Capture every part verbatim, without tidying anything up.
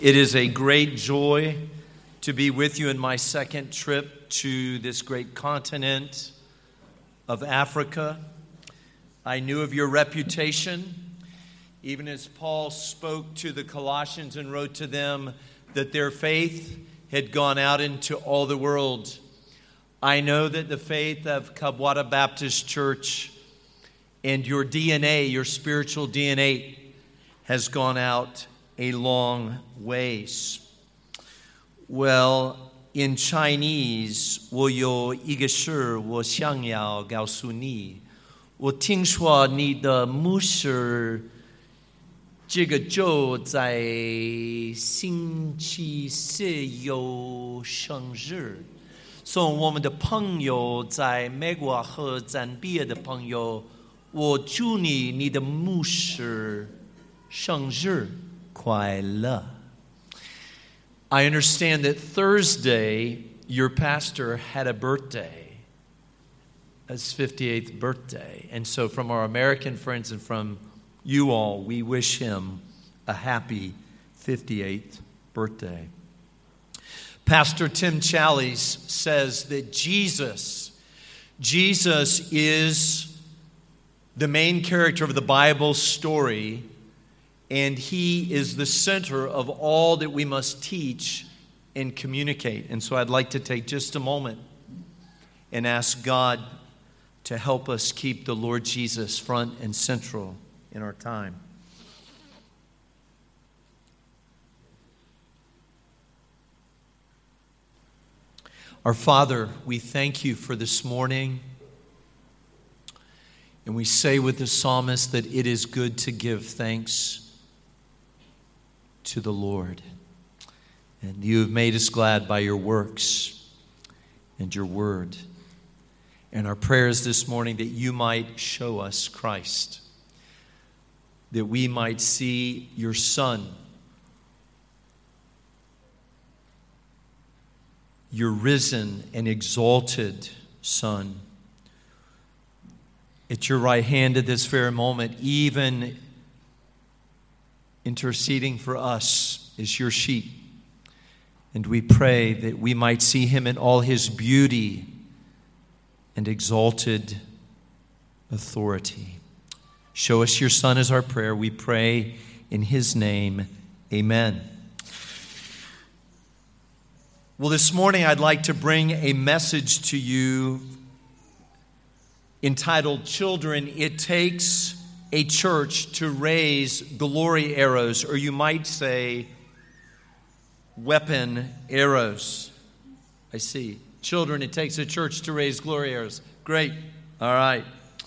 It is a great joy to be with you in my second trip to this great continent of Africa. I knew of your reputation, even as Paul spoke to the Colossians and wrote to them that their faith had gone out into all the world. I know that the faith of Kabwata Baptist Church and your D N A, your spiritual D N A, has gone out a long ways. Well, in Chinese, 我有一个事我想要告诉你。我听说你的牧师这个周在星期四有生日，送我们的朋友在美国和赞比亚的朋友，我祝你你的牧师生日快乐。I understand that Thursday your pastor had a birthday, his fifty-eighth birthday. And so from our American friends and from you all, we wish him a happy fifty-eighth birthday. Pastor Tim Challies says that Jesus, Jesus is the main character of the Bible story, and he is the center of all that we must teach and communicate. And so I'd like to take just a moment and ask God to help us keep the Lord Jesus front and central in our time. Our Father, we thank you for this morning. And we say with the psalmist that it is good to give thanks to the Lord. And you have made us glad by your works and your word. And our prayers this morning that you might show us Christ, that we might see your Son, your risen and exalted Son, at your right hand at this very moment, even interceding for us as your sheep. And we pray that we might see him in all his beauty and exalted authority. Show us your Son is our prayer. We pray in his name. Amen. Well, this morning I'd like to bring a message to you entitled, Children, It Takes a Church to Raise Glory Arrows, or you might say, weapon arrows. I see. Children, it takes a church to raise glory arrows. Great. All right.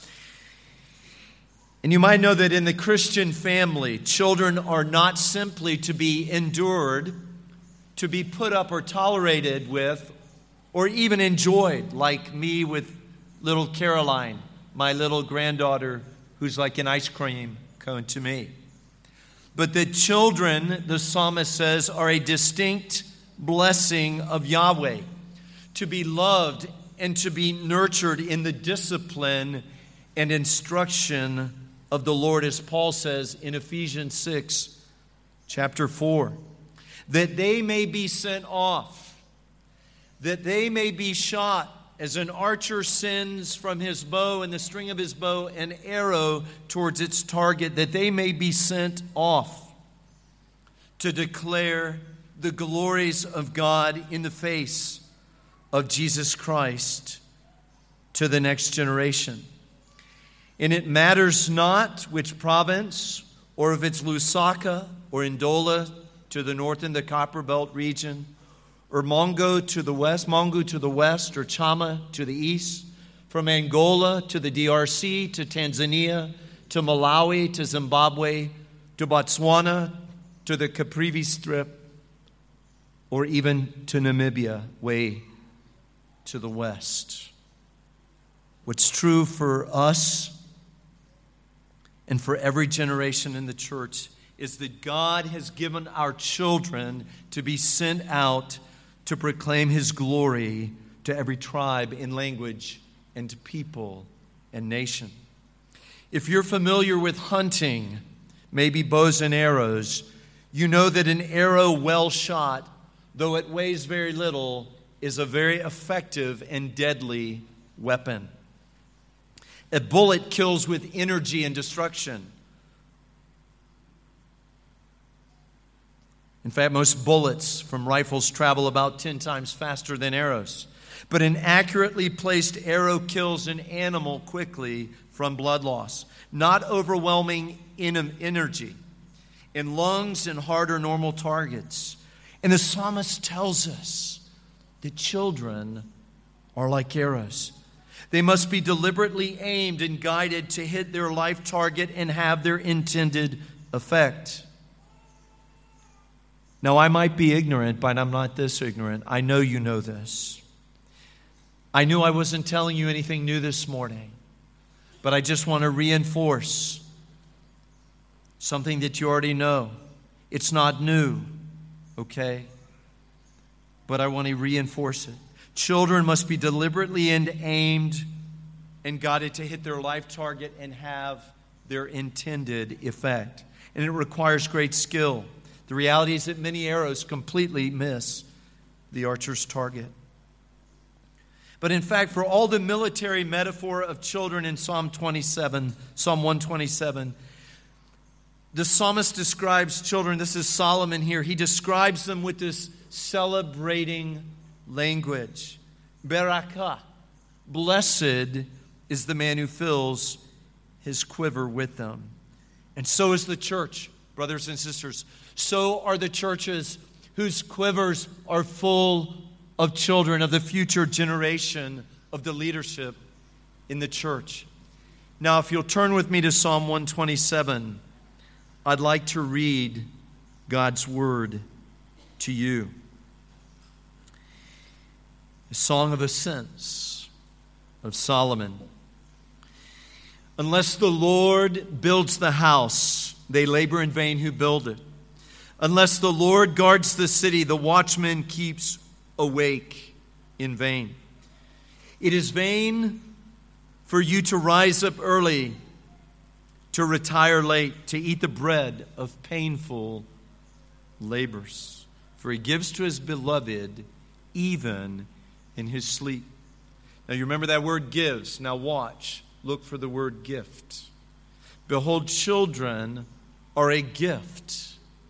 And you might know that in the Christian family, children are not simply to be endured, to be put up or tolerated with, or even enjoyed, like me with little Caroline, my little granddaughter, who's like an ice cream cone to me. But the children, the psalmist says, are a distinct blessing of Yahweh, to be loved and to be nurtured in the discipline and instruction of the Lord, as Paul says in Ephesians six, chapter four, that they may be sent off, that they may be shot, as an archer sends from his bow and the string of his bow an arrow towards its target, that they may be sent off to declare the glories of God in the face of Jesus Christ to the next generation. And it matters not which province, or if it's Lusaka or Ndola to the north in the Copper Belt region, or Mongo to the west, Mongo to the west, or Chama to the east, from Angola to the D R C, to Tanzania, to Malawi, to Zimbabwe, to Botswana, to the Caprivi Strip, or even to Namibia, way to the west. What's true for us and for every generation in the church is that God has given our children to be sent out to proclaim his glory to every tribe and language and to people and nation. If you're familiar with hunting, maybe bows and arrows, You know that an arrow well shot, though it weighs very little, is a very effective and deadly weapon. A bullet kills with energy and destruction. In fact, most bullets from rifles travel about ten times faster than arrows. But an accurately placed arrow kills an animal quickly from blood loss, not overwhelming en- energy in lungs and heart or normal targets. And the psalmist tells us that children are like arrows. They must be deliberately aimed and guided to hit their life target and have their intended effect. Now, I might be ignorant, but I'm not this ignorant. I know you know this. I knew I wasn't telling you anything new this morning, but I just want to reinforce something that you already know. It's not new, okay? But I want to reinforce it. Children must be deliberately and aimed and guided to hit their life target and have their intended effect. And it requires great skill. The reality is that many arrows completely miss the archer's target. But in fact, for all the military metaphor of children in Psalm twenty-seven, Psalm one twenty-seven, the psalmist describes children, this is Solomon here, he describes them with this celebrating language. Barakah, blessed is the man who fills his quiver with them. And so is the church, brothers and sisters. So are the churches whose quivers are full of children, of the future generation of the leadership in the church. Now, if you'll turn with me to Psalm one twenty-seven, I'd like to read God's word to you. A song of ascents of Solomon. Unless the Lord builds the house, they labor in vain who build it. Unless the Lord guards the city, the watchman keeps awake in vain. It is vain for you to rise up early, to retire late, to eat the bread of painful labors. For he gives to his beloved even in his sleep. Now you remember that word gives. Now watch. Look for the word gift. Behold, children are a gift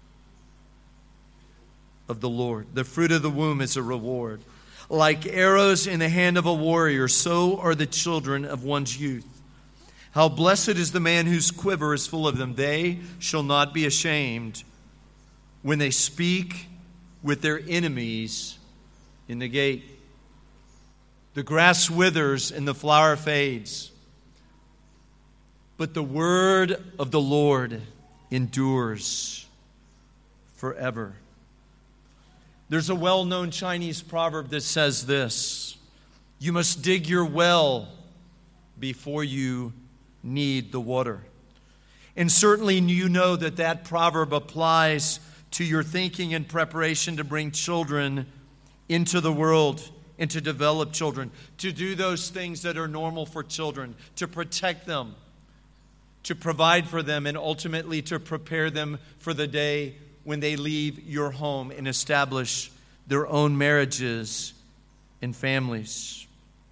of the Lord. The fruit of the womb is a reward. Like arrows in the hand of a warrior, so are the children of one's youth. How blessed is the man whose quiver is full of them. They shall not be ashamed when they speak with their enemies in the gate. The grass withers and the flower fades, but the word of the Lord endures forever. There's a well-known Chinese proverb that says this: you must dig your well before you need the water. And certainly you know that that proverb applies to your thinking and preparation to bring children into the world and to develop children, to do those things that are normal for children, to protect them, to provide for them, and ultimately to prepare them for the day when they leave your home and establish their own marriages and families.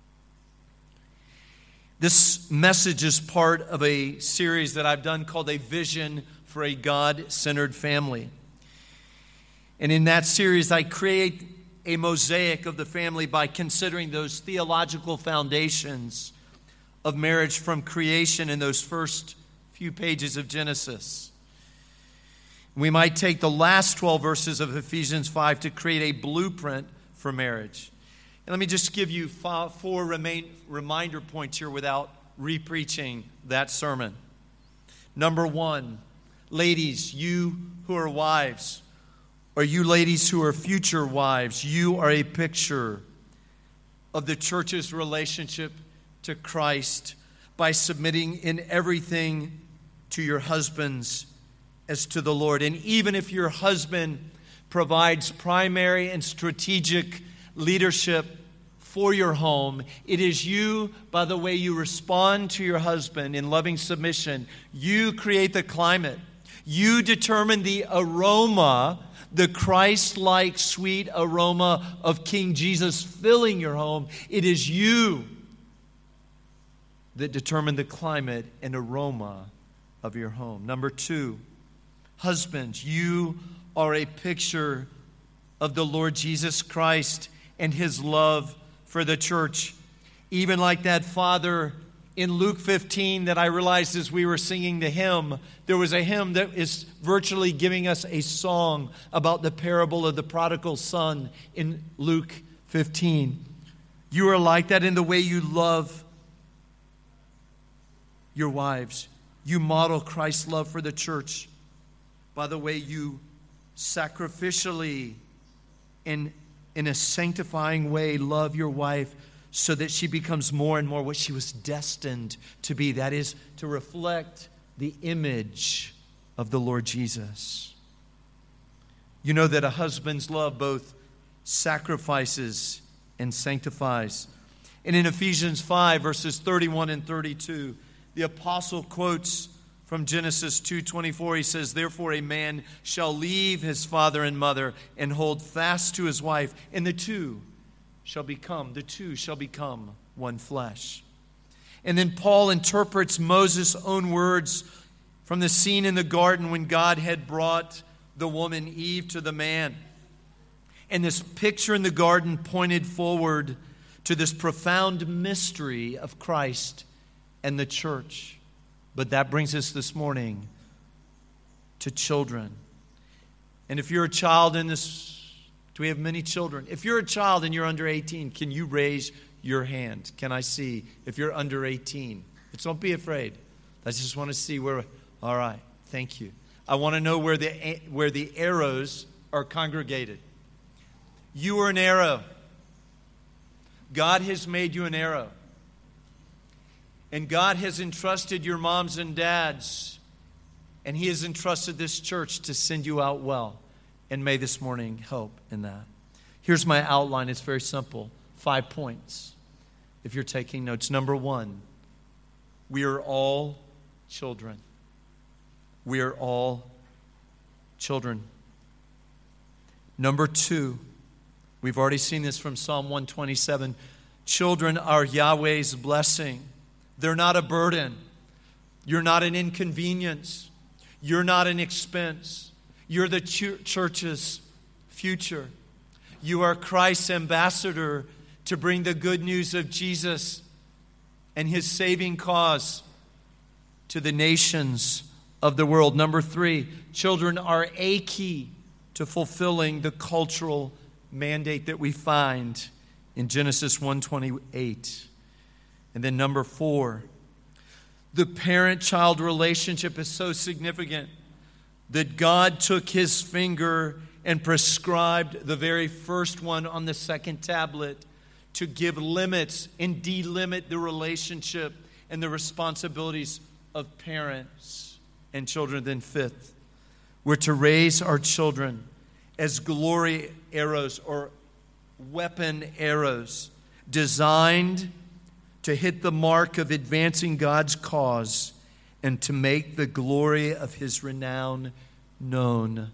This message is part of a series that I've done called A Vision for a God-Centered Family. And in that series, I create a mosaic of the family by considering those theological foundations of marriage from creation in those first few pages of Genesis. We might take the last twelve verses of Ephesians five to create a blueprint for marriage. And let me just give you five, four remain, reminder points here without re-preaching that sermon. Number one, ladies, you who are wives, or you ladies who are future wives, you are a picture of the church's relationship to Christ by submitting in everything to your husbands as to the Lord. And even if your husband provides primary and strategic leadership for your home, it is you, by the way you respond to your husband in loving submission, you create the climate. You determine the aroma, the Christ-like sweet aroma of King Jesus filling your home. It is you that determine the climate and aroma of your home. Number two, husbands, you are a picture of the Lord Jesus Christ and His love for the church. Even like that father in Luke fifteen that I realized as we were singing the hymn, there was a hymn that is virtually giving us a song about the parable of the prodigal son in Luke fifteen. You are like that in the way you love your wives. You model Christ's love for the church by the way you sacrificially and in a sanctifying way love your wife so that she becomes more and more what she was destined to be. That is, to reflect the image of the Lord Jesus. You know that a husband's love both sacrifices and sanctifies. And in Ephesians five, verses thirty-one and thirty-two, the apostle quotes from Genesis two twenty-four. He says, "Therefore a man shall leave his father and mother and hold fast to his wife, and the two shall become, the two shall become one flesh." And then Paul interprets Moses' own words from the scene in the garden when God had brought the woman Eve to the man. And this picture in the garden pointed forward to this profound mystery of Christ and the church. But that brings us this morning to children. And if you're a child in this, do we have many children? If you're a child and you're under eighteen, can you raise your hand? Can I see if you're under eighteen? But don't be afraid. I just want to see where. All right, thank you. I want to know where the where the arrows are congregated. You are an arrow. God has made you an arrow. And God has entrusted your moms and dads, and He has entrusted this church to send you out well. And may this morning help in that. Here's my outline. It's very simple. Five points. If you're taking notes. Number one, we are all children. We are all children. Number two, we've already seen this from Psalm one twenty-seven. Children are Yahweh's blessing. They're not a burden. You're not an inconvenience. You're not an expense. You're the ch- church's future. You are Christ's ambassador to bring the good news of Jesus and His saving cause to the nations of the world. Number three, children are a key to fulfilling the cultural mandate that we find in Genesis one twenty-eight. And then number four, the parent-child relationship is so significant that God took His finger and prescribed the very first one on the second tablet to give limits and delimit the relationship and the responsibilities of parents and children. Then fifth, we're to raise our children as glory arrows or weapon arrows designed to hit the mark of advancing God's cause and to make the glory of His renown known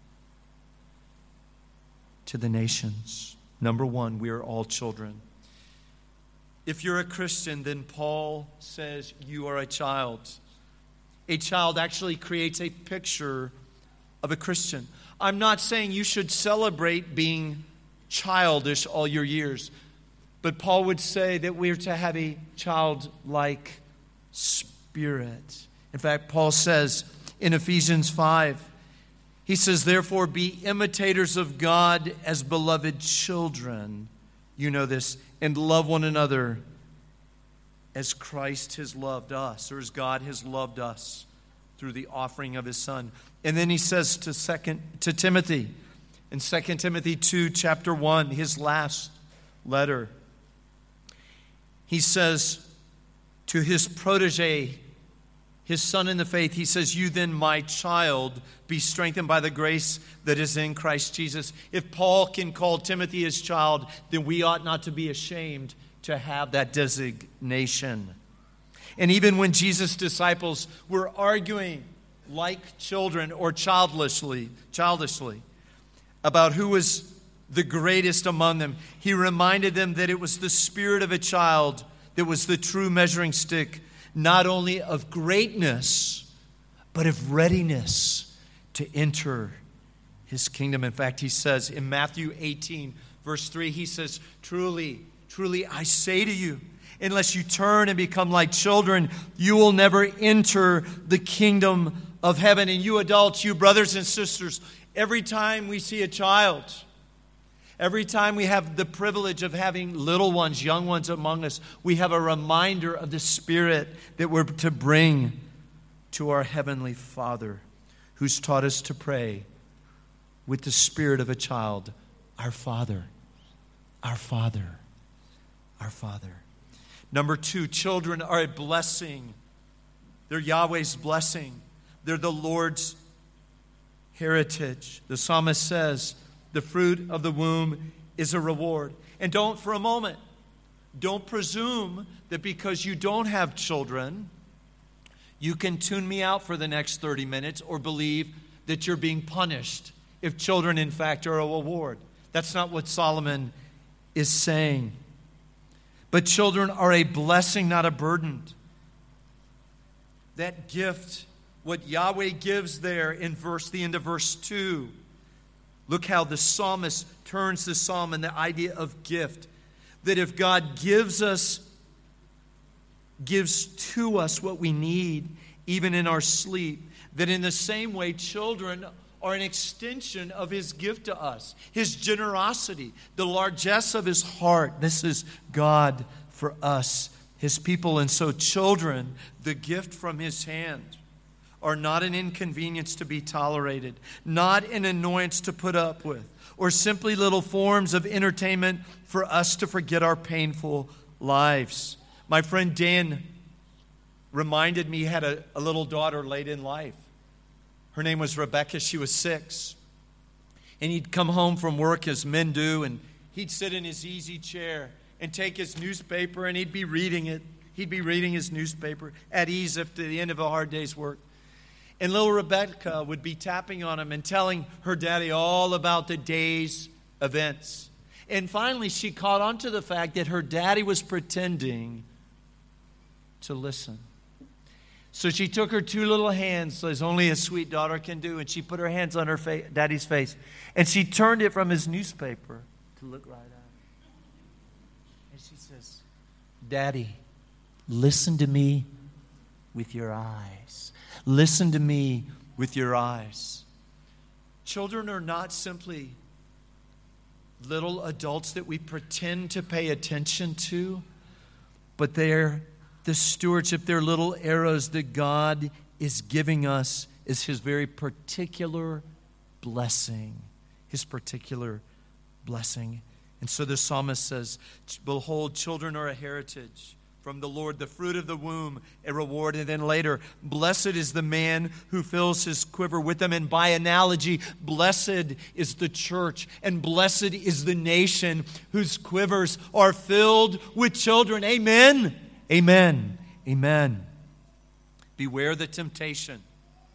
to the nations. Number one, we are all children. If you're a Christian, then Paul says you are a child. A child actually creates a picture of a Christian. I'm not saying you should celebrate being childish all your years. But Paul would say that we're to have a childlike spirit. In fact, Paul says in Ephesians five, he says, "Therefore be imitators of God as beloved children." You know this. "And love one another as Christ has loved us," or as God has loved us through the offering of His Son. And then he says to second to Timothy, in Second Timothy two, chapter one, his last letter, he says to his protege, his son in the faith, he says, "You then, my child, be strengthened by the grace that is in Christ Jesus." If Paul can call Timothy his child, then we ought not to be ashamed to have that designation. And even when Jesus' disciples were arguing like children or childishly, childishly about who was the greatest among them. He reminded them that it was the spirit of a child that was the true measuring stick, not only of greatness, but of readiness to enter his kingdom. In fact, he says in Matthew eighteen, verse three, he says, Truly, truly, I say to you, unless you turn and become like children, you will never enter the kingdom of heaven. And you adults, you brothers and sisters, every time we see a child, every time we have the privilege of having little ones, young ones among us, we have a reminder of the Spirit that we're to bring to our Heavenly Father, who's taught us to pray with the spirit of a child, our Father, our Father, our Father. Number two, children are a blessing. They're Yahweh's blessing. They're the Lord's heritage. The psalmist says, the fruit of the womb is a reward. And don't for a moment, don't presume that because you don't have children, you can tune me out for the next thirty minutes or believe that you're being punished if children, in fact, are a reward. That's not what Solomon is saying. But children are a blessing, not a burden. That gift, what Yahweh gives there in verse, the end of verse two. Look how the psalmist turns the psalm and the idea of gift. That if God gives us, gives to us what we need, even in our sleep, that in the same way, children are an extension of his gift to us, his generosity, the largesse of his heart. This is God for us, his people. And so children, the gift from his hand, are not an inconvenience to be tolerated, not an annoyance to put up with, or simply little forms of entertainment for us to forget our painful lives. My friend Dan reminded me he had a, a little daughter late in life. Her name was Rebecca. She was six. And he'd come home from work, as men do, and he'd sit in his easy chair and take his newspaper, and he'd be reading it. He'd be reading his newspaper at ease after the end of a hard day's work. And little Rebecca would be tapping on him and telling her daddy all about the day's events. And finally, she caught on to the fact that her daddy was pretending to listen. So she took her two little hands, as only a sweet daughter can do, and she put her hands on her fa- daddy's face. And she turned it from his newspaper to look right at him. And she says, Daddy, listen to me with your eyes. Listen to me with your eyes. Children are not simply little adults that we pretend to pay attention to, but they're the stewardship, they're little arrows that God is giving us is his very particular blessing. His particular blessing. And so the psalmist says, behold, children are a heritage from the Lord, the fruit of the womb, a reward. And then later, blessed is the man who fills his quiver with them. And by analogy, blessed is the church, and blessed is the nation whose quivers are filled with children. Amen. Amen. Amen. Beware the temptation.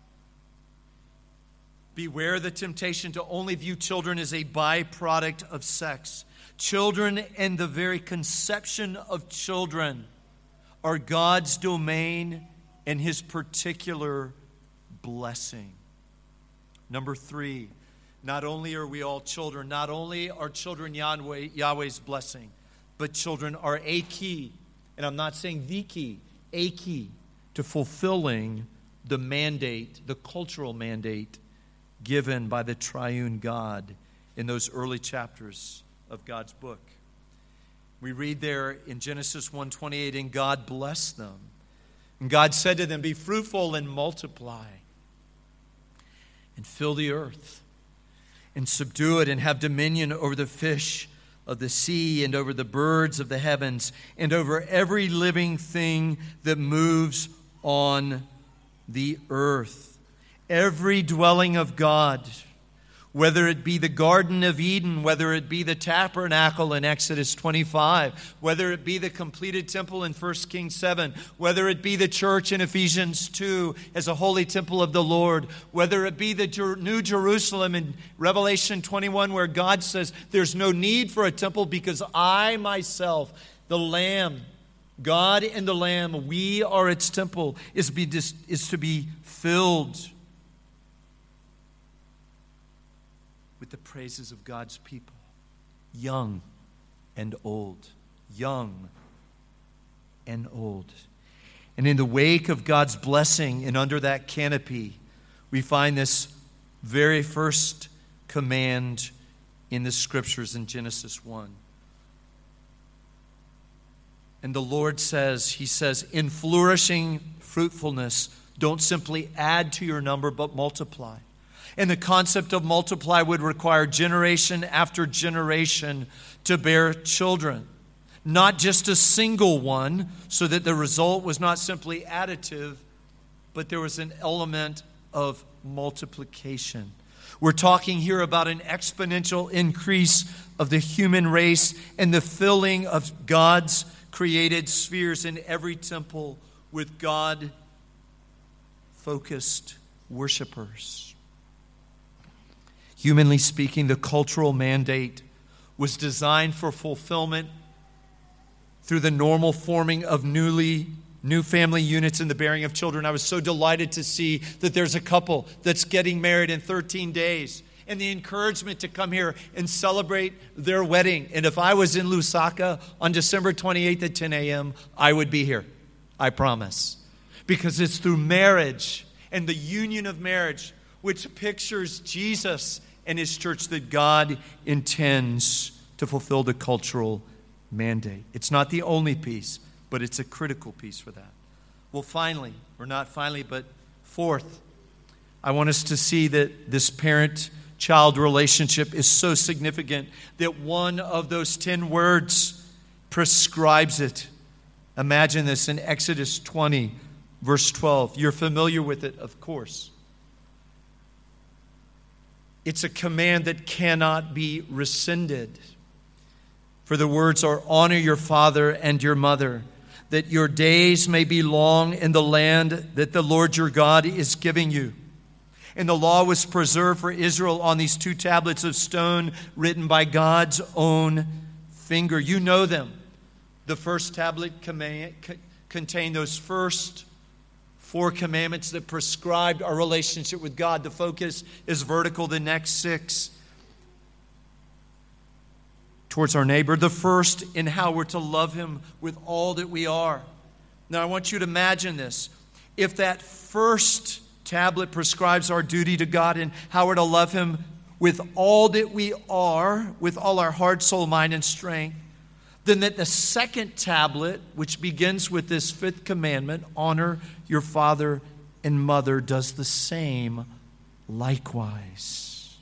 Beware the temptation to only view children as a byproduct of sex. Children and the very conception of children are God's domain and his particular blessing. Number three, not only are we all children, not only are children Yahweh, Yahweh's blessing, but children are a key, and I'm not saying the key, a key to fulfilling the mandate, the cultural mandate given by the triune God in those early chapters of God's book. We read there in Genesis one twenty-eight, and God blessed them. And God said to them, be fruitful and multiply, and fill the earth, and subdue it, and have dominion over the fish of the sea, and over the birds of the heavens, and over every living thing that moves on the earth. Every dwelling of God whether it be the Garden of Eden, whether it be the tabernacle in Exodus twenty-five, whether it be the completed temple in First Kings seven, whether it be the church in Ephesians two as a holy temple of the Lord, whether it be the Jer- New Jerusalem in Revelation twenty-one where God says there's no need for a temple because I myself, the Lamb, God and the Lamb, we are its temple, is, be, is to be filled with the praises of God's people, young and old, young and old. And in the wake of God's blessing and under that canopy, we find this very first command in the Scriptures in Genesis one. And the Lord says, He says, in flourishing fruitfulness, don't simply add to your number, but multiply. And the concept of multiply would require generation after generation to bear children. Not just a single one, so that the result was not simply additive, but there was an element of multiplication. We're talking here about an exponential increase of the human race and the filling of God's created spheres in every temple with God-focused worshipers. Humanly speaking, the cultural mandate was designed for fulfillment through the normal forming of newly new family units and the bearing of children. I was so delighted to see that there's a couple that's getting married in thirteen days, and the encouragement to come here and celebrate their wedding. And if I was in Lusaka on December twenty-eighth at ten a.m., I would be here. I promise. Because it's through marriage and the union of marriage, which pictures Jesus and His church, that God intends to fulfill the cultural mandate. It's not the only piece, but it's a critical piece for that. Well, finally, or not finally, but fourth, I want us to see that this parent-child relationship is so significant that one of those ten words prescribes it. Imagine this in Exodus twenty, verse twelve. You're familiar with it, of course. It's a command that cannot be rescinded. For the words are, honor your father and your mother, that your days may be long in the land that the Lord your God is giving you. And the law was preserved for Israel on these two tablets of stone written by God's own finger. You know them. The first tablet command, contained those first four commandments that prescribed our relationship with God. The focus is vertical. The next six towards our neighbor. The first in how we're to love Him with all that we are. Now I want you to imagine this. If that first tablet prescribes our duty to God and how we're to love Him with all that we are, with all our heart, soul, mind, and strength, then that the second tablet, which begins with this fifth commandment, honor your father and mother, does the same likewise.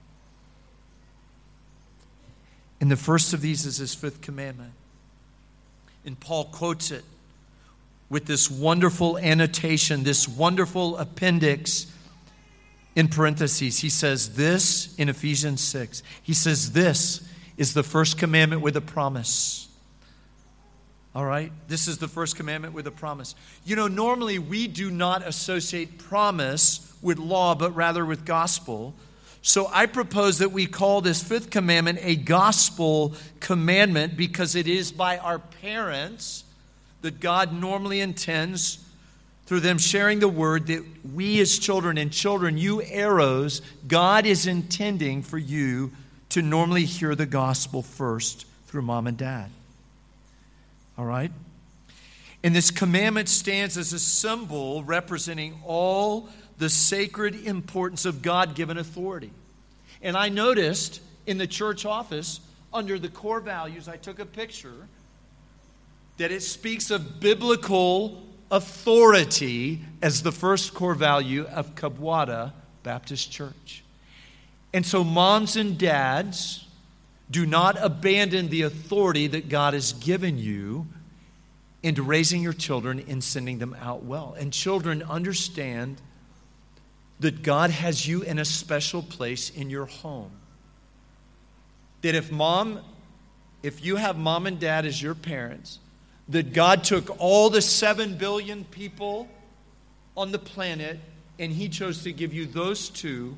And the first of these is His fifth commandment. And Paul quotes it with this wonderful annotation, this wonderful appendix in parentheses. He says this in Ephesians six. He says this is the first commandment with a promise. All right? This is the first commandment with a promise. You know, normally we do not associate promise with law, but rather with gospel. So I propose that we call this fifth commandment a gospel commandment because it is by our parents that God normally intends, through them sharing the word, that we as children, and children, you arrows, God is intending for you to normally hear the gospel first through mom and dad. All right? And this commandment stands as a symbol representing all the sacred importance of God-given authority. And I noticed in the church office, under the core values, I took a picture that it speaks of biblical authority as the first core value of Kabwata Baptist Church. And so moms and dads, do not abandon the authority that God has given you into raising your children and sending them out well. And children, understand that God has you in a special place in your home. That if mom, if you have mom and dad as your parents, that God took all the seven billion people on the planet and He chose to give you those two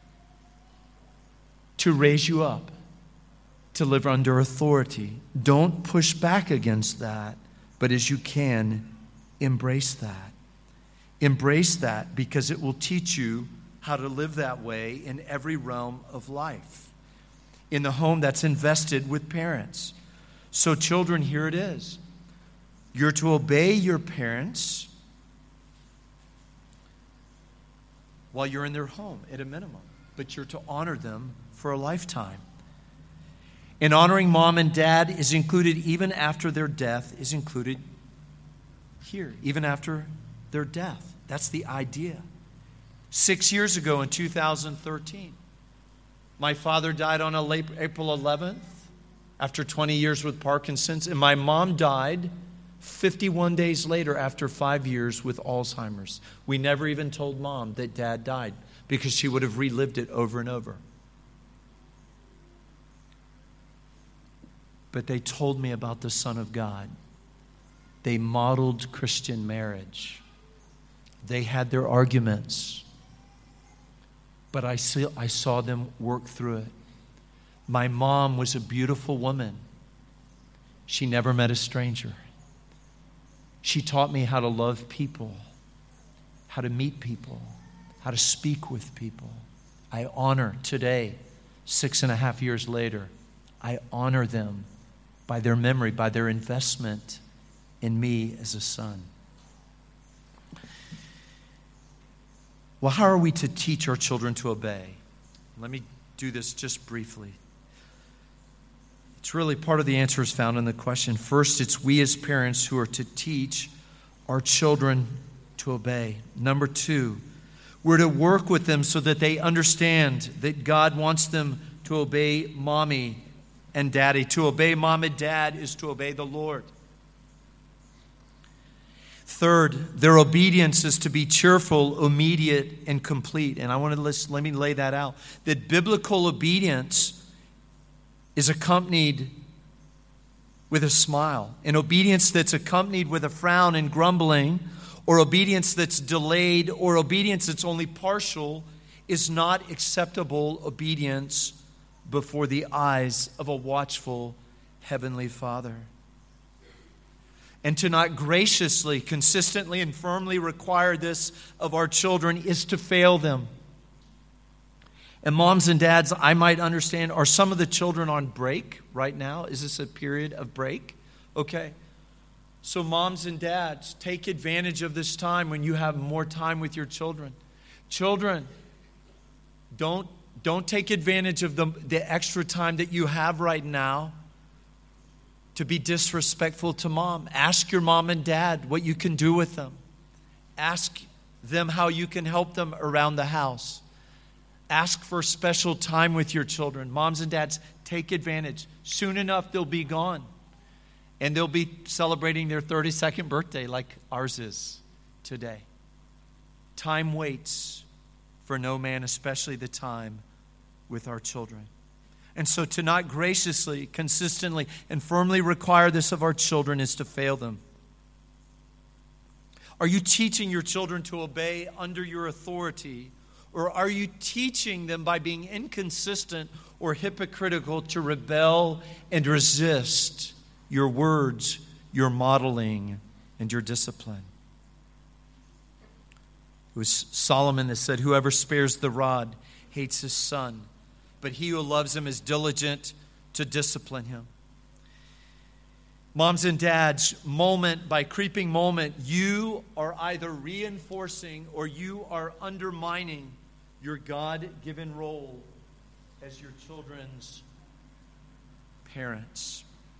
to raise you up, to live under authority. Don't push back against that, but as you can, embrace that. Embrace that because it will teach you how to live that way in every realm of life. In the home that's invested with parents. So children, here it is. You're to obey your parents while you're in their home at a minimum. But you're to honor them for a lifetime. And honoring mom and dad is included even after their death is included here. Even after their death. That's the idea. Six years ago in two thousand thirteen, my father died on April eleventh after twenty years with Parkinson's, and my mom died fifty-one days later after five years with Alzheimer's. We never even told mom that dad died because she would have relived it over and over. But they told me about the Son of God. They modeled Christian marriage. They had their arguments, but I saw, I saw them work through it. My mom was a beautiful woman. She never met a stranger. She taught me how to love people, how to meet people, how to speak with people. I honor today, six and a half years later, I honor them by their memory, by their investment in me as a son. Well, how are we to teach our children to obey? Let me do this just briefly. It's really part of the answer is found in the question. First, it's we as parents who are to teach our children to obey. Number two, we're to work with them so that they understand that God wants them to obey mommy and daddy. To obey mom and dad is to obey the Lord. Third, their obedience is to be cheerful, immediate, and complete. And I want to list, let me lay that out. That biblical obedience is accompanied with a smile. An obedience that's accompanied with a frown and grumbling, or obedience that's delayed, or obedience that's only partial, is not acceptable obedience before the eyes of a watchful Heavenly Father. And to not graciously, consistently, and firmly require this of our children is to fail them. And moms and dads, I might understand, are some of the children on break right now? Is this a period of break? Okay. So moms and dads, take advantage of this time when you have more time with your children. Children, don't, don't take advantage of the, the extra time that you have right now to be disrespectful to mom. Ask your mom and dad what you can do with them. Ask them how you can help them around the house. Ask for special time with your children. Moms and dads, take advantage. Soon enough, they'll be gone. And they'll be celebrating their thirty-second birthday like ours is today. Time waits for no man, especially the time with our children. And so to not graciously, consistently, and firmly require this of our children is to fail them. Are you teaching your children to obey under your authority? Or are you teaching them by being inconsistent or hypocritical to rebel and resist your words, your modeling, and your discipline? It was Solomon that said, "Whoever spares the rod hates his son, but he who loves him is diligent to discipline him." Moms and dads, moment by creeping moment, you are either reinforcing or you are undermining your God-given role as your children's parents.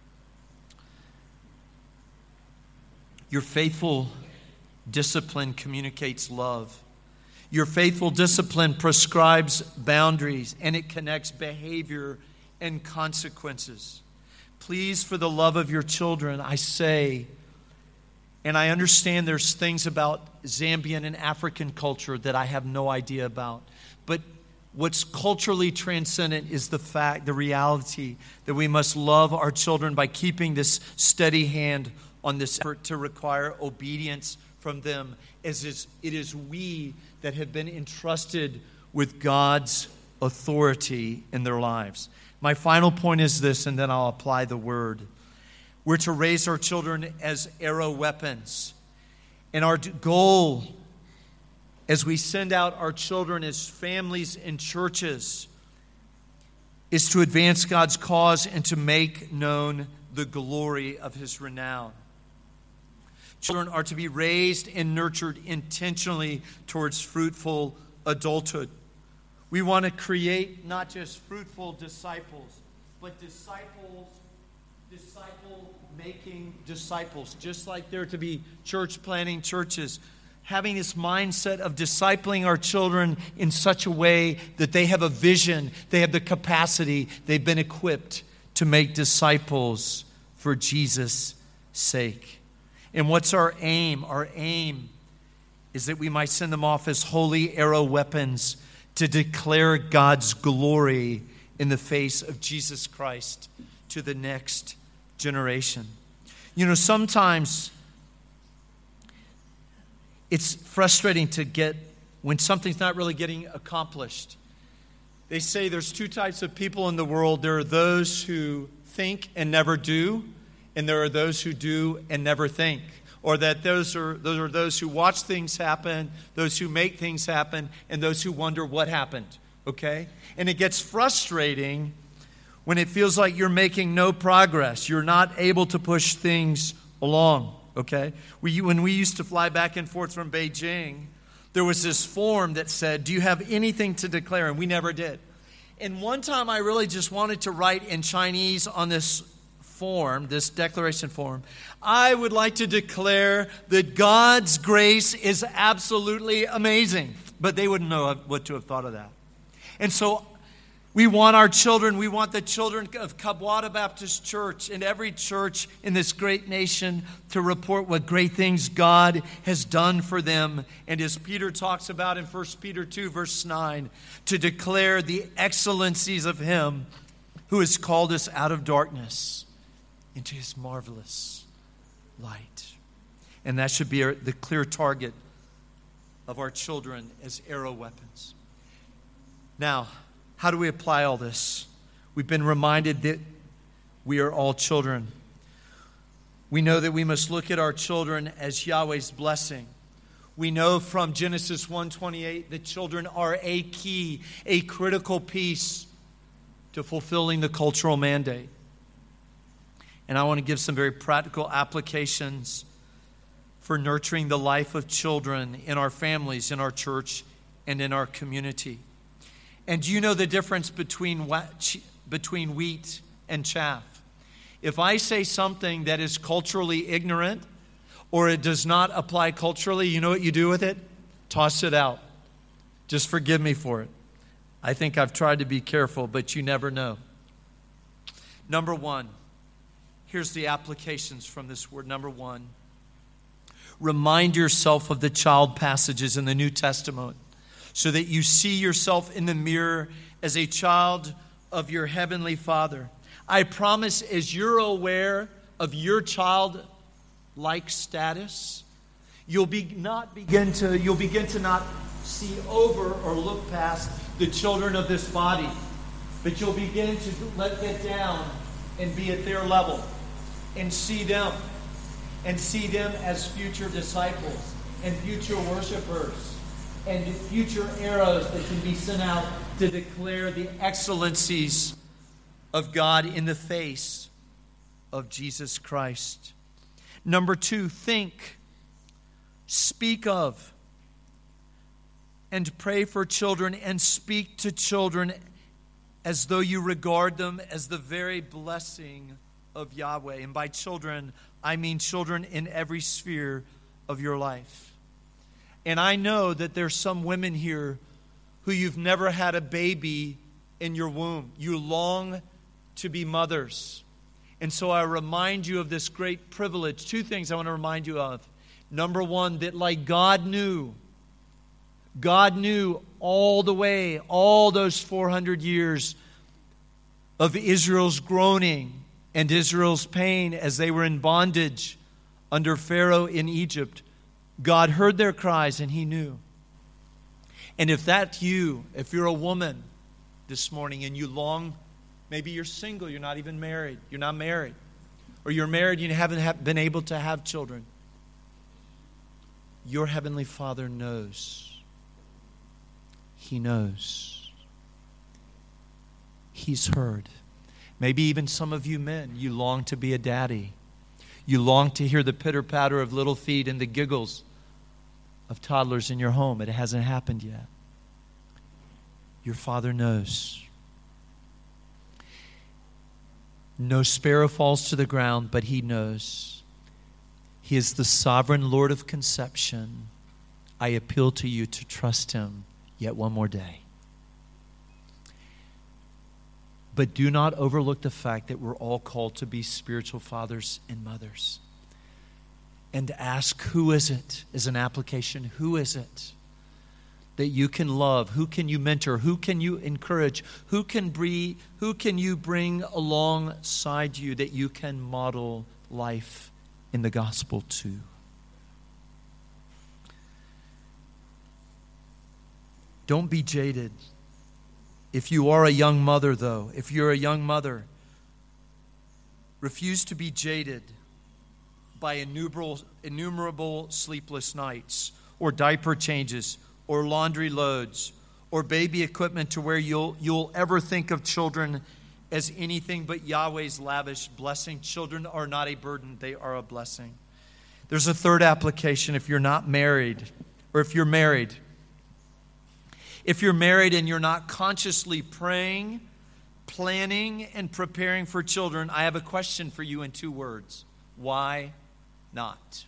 Your faithful discipline communicates love. Your faithful discipline prescribes boundaries, and it connects behavior and consequences. Please, for the love of your children, I say, And I understand there's things about Zambian and African culture that I have no idea about. But what's culturally transcendent is the fact, the reality that we must love our children by keeping this steady hand on this effort to require obedience from them, as it is we that have been entrusted with God's authority in their lives. My final point is this, and then I'll apply the word. We're to raise our children as arrow weapons. And our goal as we send out our children as families and churches is to advance God's cause and to make known the glory of His renown. Children are to be raised and nurtured intentionally towards fruitful adulthood. We want to create not just fruitful disciples, but disciples, disciple-making disciples. Just like they're to be church-planting churches, having this mindset of discipling our children in such a way that they have a vision, they have the capacity, they've been equipped to make disciples for Jesus' sake. And what's our aim? Our aim is that we might send them off as holy arrow weapons to declare God's glory in the face of Jesus Christ to the next generation. You know, sometimes it's frustrating to get when something's not really getting accomplished. They say there's two types of people in the world. There are those who think and never do, and there are those who do and never think. Or that those are those are those who watch things happen, those who make things happen, and those who wonder what happened. Okay? And it gets frustrating when it feels like you're making no progress. You're not able to push things along. Okay? We, when we used to fly back and forth from Beijing, there was this form that said, do you have anything to declare? And we never did. And one time I really just wanted to write in Chinese on this form, this declaration form, I would like to declare that God's grace is absolutely amazing. But they wouldn't know what to have thought of that. And so we want our children, we want the children of Kabwata Baptist Church and every church in this great nation to report what great things God has done for them. And as Peter talks about in First Peter two, verse nine, to declare the excellencies of Him who has called us out of darkness into His marvelous light. And that should be our, the clear target of our children as arrow weapons. Now, how do we apply all this? We've been reminded that we are all children. We know that we must look at our children as Yahweh's blessing. We know from Genesis one twenty-eight that children are a key, a critical piece to fulfilling the cultural mandate. And I want to give some very practical applications for nurturing the life of children in our families, in our church, and in our community. And do you know the difference between between wheat and chaff? If I say something that is culturally ignorant or it does not apply culturally, you know what you do with it? Toss it out. Just forgive me for it. I think I've tried to be careful, but you never know. Number one, here's the applications from this word. Number one, remind yourself of the child passages in the New Testament so that you see yourself in the mirror as a child of your heavenly Father. I promise, as you're aware of your child-like status, you'll be not begin to you'll begin to not see over or look past the children of this body, but you'll begin to let get down and be at their level and see them and see them as future disciples and future worshipers and future arrows that can be sent out to declare the excellencies of God in the face of Jesus Christ. Number two, think, speak of, and pray for children and speak to children as though you regard them as the very blessing of Yahweh. And by children, I mean children in every sphere of your life. And I know that there's some women here who you've never had a baby in your womb. You long to be mothers. And so I remind you of this great privilege. Two things I want to remind you of Number one, that like God knew, God knew all the way, all those four hundred years of Israel's groaning and Israel's pain as they were in bondage under Pharaoh in Egypt. God heard their cries and He knew. And if that's you, if you're a woman this morning and you long, maybe you're single, you're not even married, you're not married, or you're married and you haven't been able to have children, your Heavenly Father knows. He knows. He's heard. Maybe even some of you men, you long to be a daddy. You long to hear the pitter-patter of little feet and the giggles of toddlers in your home. It hasn't happened yet. Your Father knows. No sparrow falls to the ground, but He knows. He is the sovereign Lord of conception. I appeal to you to trust Him yet one more day. But do not overlook the fact that we're all called to be spiritual fathers and mothers. And ask, who is it, as an application, who is it that you can love? Who can you mentor? Who can you encourage? Who can bring, who can you bring alongside you that you can model life in the gospel to? Don't be jaded. If you are a young mother, though, if you're a young mother, refuse to be jaded by innumerable, innumerable sleepless nights, or diaper changes, or laundry loads, or baby equipment to where you'll, you'll ever think of children as anything but Yahweh's lavish blessing. Children are not a burden, they are a blessing. There's a third application if you're not married, or if you're married. If you're married and you're not consciously praying, planning, and preparing for children, I have a question for you in two words. Why not?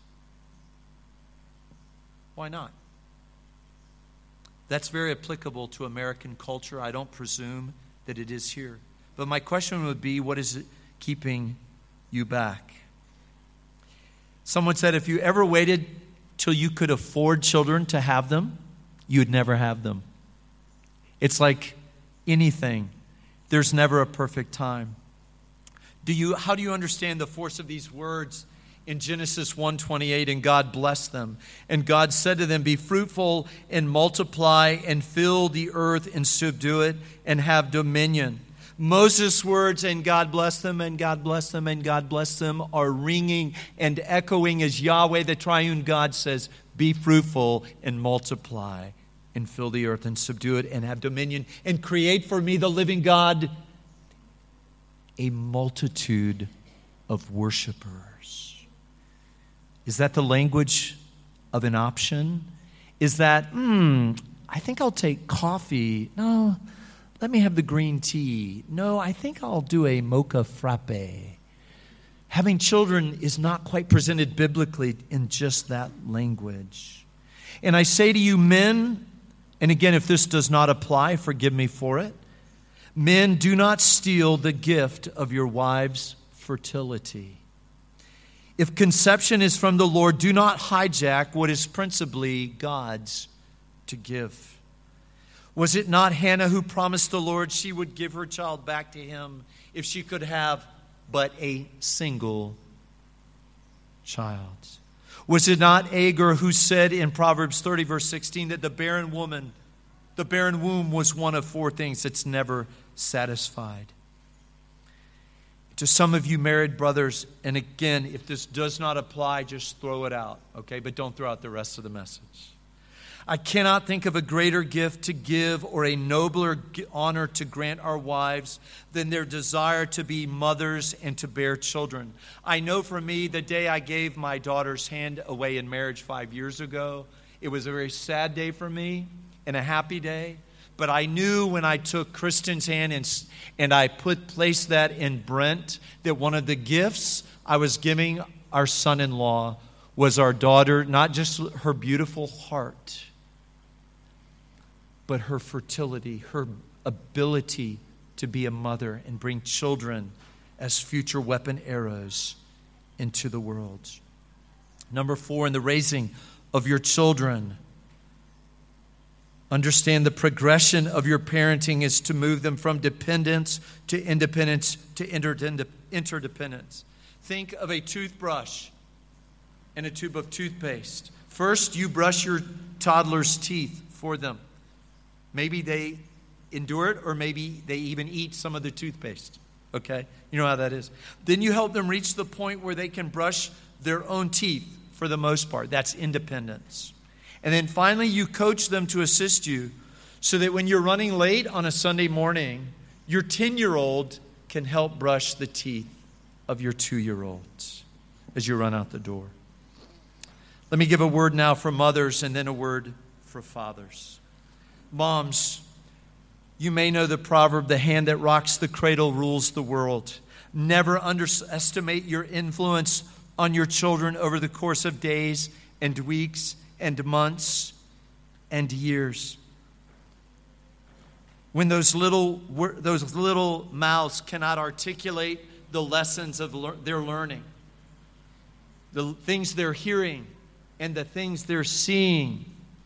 Why not? That's very applicable to American culture. I don't presume that it is here. But my question would be, what is it keeping you back? Someone said if you ever waited till you could afford children to have them, you'd never have them. It's like anything. There's never a perfect time. Do you? How do you understand the force of these words in Genesis one twenty-eight? And God blessed them. And God said to them, be fruitful and multiply and fill the earth and subdue it and have dominion. Moses' words, and God bless them, and God bless them, and God bless them, are ringing and echoing as Yahweh, the triune God, says, be fruitful and multiply and fill the earth and subdue it and have dominion and create for me, the living God, a multitude of worshipers. Is that the language of an option? Is that, hmm, I think I'll take coffee. No, let me have the green tea. No, I think I'll do a mocha frappe. Having children is not quite presented biblically in just that language. And I say to you, men, and again, if this does not apply, forgive me for it. Men, do not steal the gift of your wife's fertility. If conception is from the Lord, do not hijack what is principally God's to give. Was it not Hannah who promised the Lord she would give her child back to him if she could have but a single child? Was it not Agar who said in Proverbs thirty, verse sixteen, that the barren woman, the barren womb was one of four things that's never satisfied? To some of you married brothers, and again, if this does not apply, just throw it out, okay? But don't throw out the rest of the message. I cannot think of a greater gift to give or a nobler honor to grant our wives than their desire to be mothers and to bear children. I know for me, the day I gave my daughter's hand away in marriage five years ago, it was a very sad day for me and a happy day. But I knew when I took Kristen's hand and, and I put placed that in Brent, that one of the gifts I was giving our son-in-law was our daughter, not just her beautiful heart, but her fertility, her ability to be a mother and bring children as future weapon arrows into the world. Number four, in the raising of your children, understand the progression of your parenting is to move them from dependence to independence to interdependence. Think of a toothbrush and a tube of toothpaste. First, you brush your toddler's teeth for them. Maybe they endure it, or maybe they even eat some of the toothpaste. Okay? You know how that is. Then you help them reach the point where they can brush their own teeth for the most part. That's independence. And then finally, you coach them to assist you so that when you're running late on a Sunday morning, your ten-year-old can help brush the teeth of your two-year-olds as you run out the door. Let me give a word now for mothers and then a word for fathers. Moms, you may know the proverb, the hand that rocks the cradle rules the world. Never underestimate your influence on your children over the course of days and weeks and months and years. When those little those little mouths cannot articulate the lessons of lear- their learning, the things they're hearing and the things they're seeing,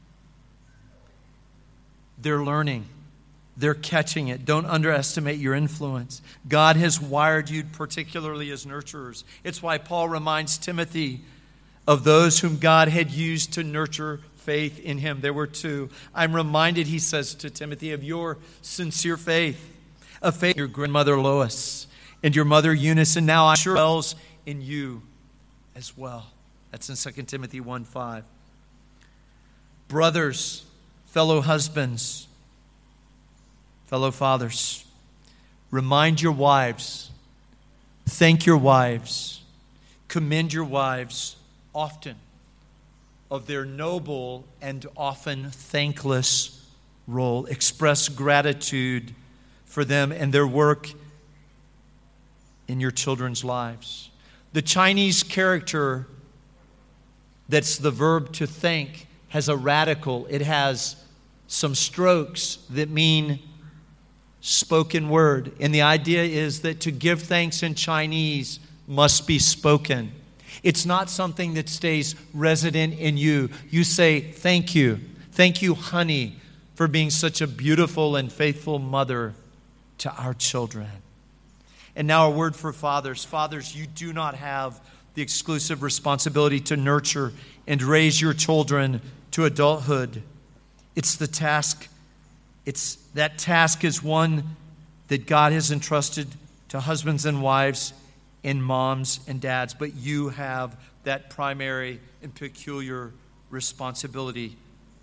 they're learning. They're catching it. Don't underestimate your influence. God has wired you particularly as nurturers. It's why Paul reminds Timothy of those whom God had used to nurture faith in him. There were two. I'm reminded, he says to Timothy, of your sincere faith, of faith in your grandmother Lois and your mother Eunice, and now I'm sure dwells in you as well. That's in Second Timothy one five. Brothers, fellow husbands, fellow fathers, remind your wives, thank your wives, commend your wives often of their noble and often thankless role. Express gratitude for them and their work in your children's lives. The Chinese character that's the verb to thank has a radical. It has some strokes that mean spoken word. And the idea is that to give thanks in Chinese must be spoken. It's not something that stays resident in you. You say, thank you. Thank you, honey, for being such a beautiful and faithful mother to our children. And now a word for fathers. Fathers, you do not have the exclusive responsibility to nurture and raise your children to adulthood. It's the task It's that task is one that God has entrusted to husbands and wives and moms and dads, but you have that primary and peculiar responsibility.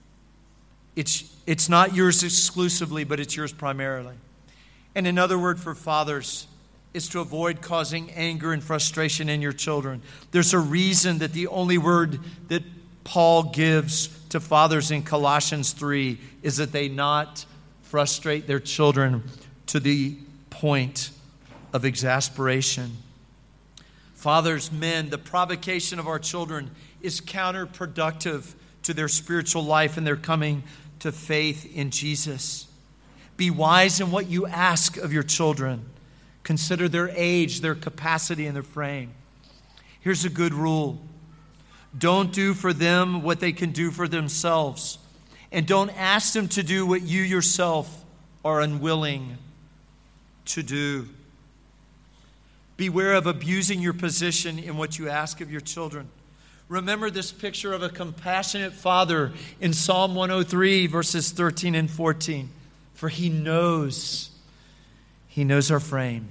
It's, it's not yours exclusively, but it's yours primarily. And another word for fathers is to avoid causing anger and frustration in your children. There's a reason that the only word that Paul gives to fathers in Colossians three is that they not frustrate their children to the point of exasperation. Fathers, men, the provocation of our children is counterproductive to their spiritual life and their coming to faith in Jesus. Be wise in what you ask of your children. Consider their age, their capacity, and their frame. Here's a good rule. Don't do for them what they can do for themselves. And don't ask them to do what you yourself are unwilling to do. Beware of abusing your position in what you ask of your children. Remember this picture of a compassionate father in Psalm one oh three, verses thirteen and fourteen. For he knows, he knows our frame.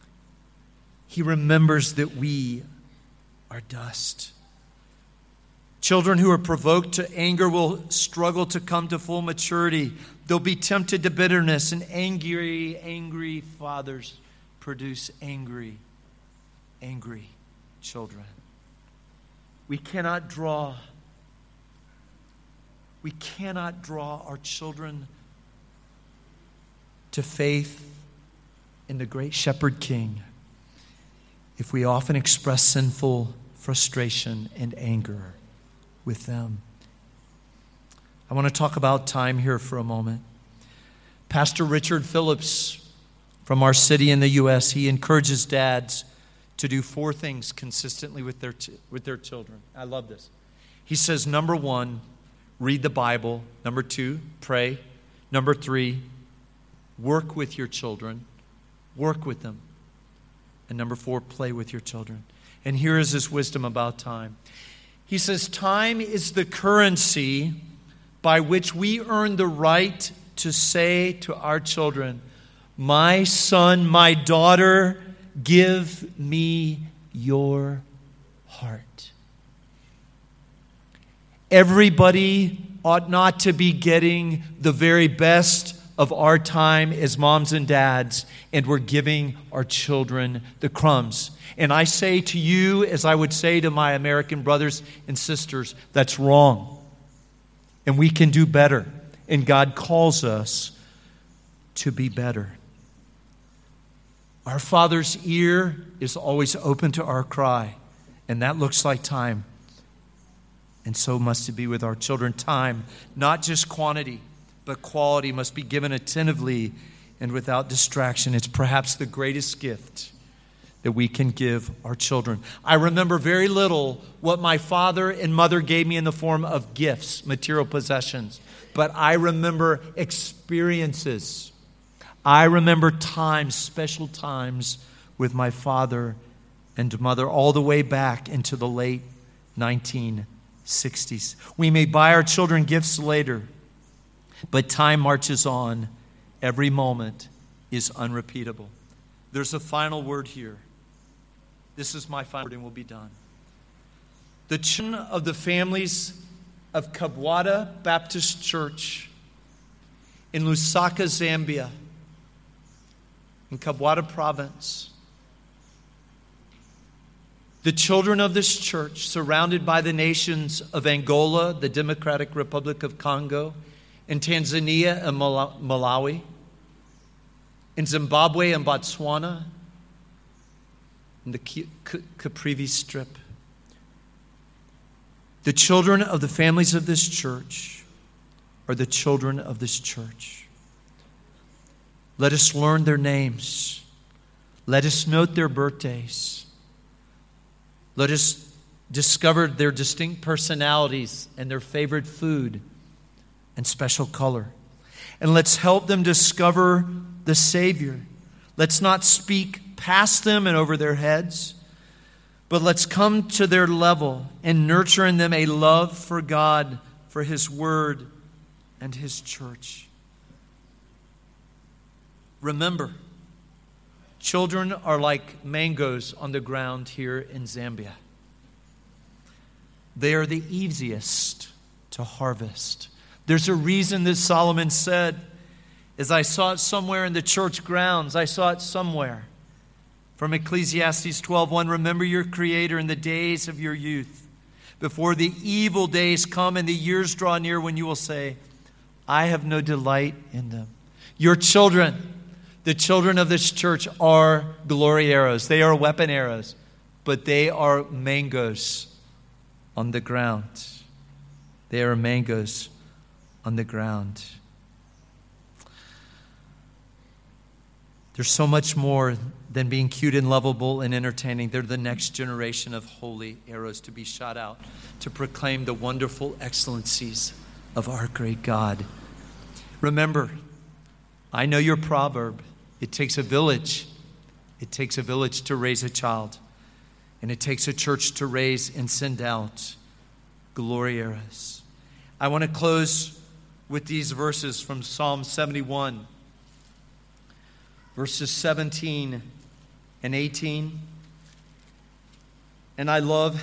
He remembers that we are dust. Children who are provoked to anger will struggle to come to full maturity. They'll be tempted to bitterness, and angry, angry fathers produce angry, angry children. We cannot draw, we cannot draw our children to faith in the great Shepherd King if we often express sinful frustration and anger with them. I want to talk about time here for a moment. Pastor Richard Phillips from our city in the U S, he encourages dads to do four things consistently with their, ch- with their children. I love this. He says, number one, read the Bible. Number two, pray. Number three, work with your children. Work with them. And number four, play with your children. And here is his wisdom about time. He says, time is the currency by which we earn the right to say to our children, my son, my daughter, give me your heart. Everybody ought not to be getting the very best of our time as moms and dads, and we're giving our children the crumbs. And I say to you, as I would say to my American brothers and sisters, that's wrong. And we can do better. And God calls us to be better. Our Father's ear is always open to our cry, and that looks like time. And so must it be with our children. Time, not just quantity, but quality, must be given attentively and without distraction. It's perhaps the greatest gift that we can give our children. I remember very little what my father and mother gave me in the form of gifts, material possessions. But I remember experiences. I remember times, special times with my father and mother all the way back into the late nineteen sixties. We may buy our children gifts later, but time marches on. Every moment is unrepeatable. There's a final word here. This is my final word and we'll be done. The children of the families of Kabwata Baptist Church in Lusaka, Zambia, in Kabwata Province. The children of this church, surrounded by the nations of Angola, the Democratic Republic of Congo, in Tanzania and Malawi, in Zimbabwe and Botswana, in the Caprivi Strip. The children of the families of this church are the children of this church. Let us learn their names. Let us note their birthdays. Let us discover their distinct personalities and their favorite food and special color. And let's help them discover the Savior. Let's not speak past them and over their heads, but let's come to their level and nurture in them a love for God, for His Word, and His church. Remember, children are like mangoes on the ground here in Zambia. They are the easiest to harvest. There's a reason that Solomon said, as I saw it somewhere in the church grounds, I saw it somewhere. From Ecclesiastes twelve one, remember your Creator in the days of your youth, before the evil days come and the years draw near when you will say, I have no delight in them. Your children, the children of this church, are glory arrows. They are weapon arrows, but they are mangoes on the ground. They are mangoes on the ground. There's so much more than being cute and lovable and entertaining. They're the next generation of holy arrows to be shot out to proclaim the wonderful excellencies of our great God. Remember, I know your proverb. It takes a village. It takes a village to raise a child. And it takes a church to raise and send out glory arrows. I want to close with these verses from Psalm seventy-one. Verses seventeen and eighteen. And I love,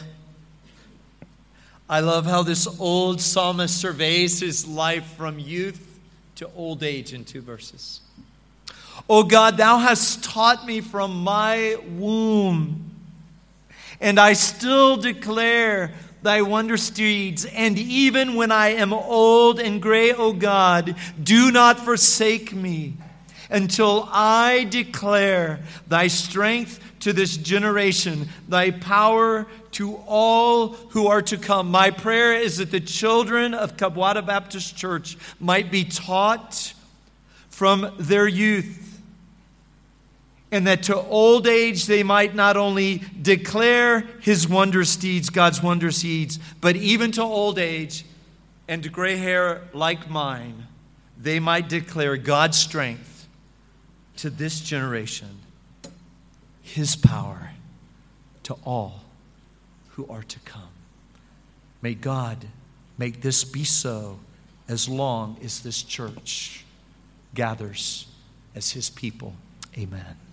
I love how this old psalmist surveys his life from youth to old age in two verses. O God, thou hast taught me from my womb, and I still declare thy wondrous deeds. And even when I am old and gray, O God, do not forsake me, until I declare thy strength to this generation, thy power to all who are to come. My prayer is that the children of Kabwata Baptist Church might be taught from their youth and that to old age they might not only declare his wondrous deeds, God's wondrous deeds, but even to old age and to gray hair like mine, they might declare God's strength to this generation, his power to all who are to come. May God make this be so as long as this church gathers as his people. Amen.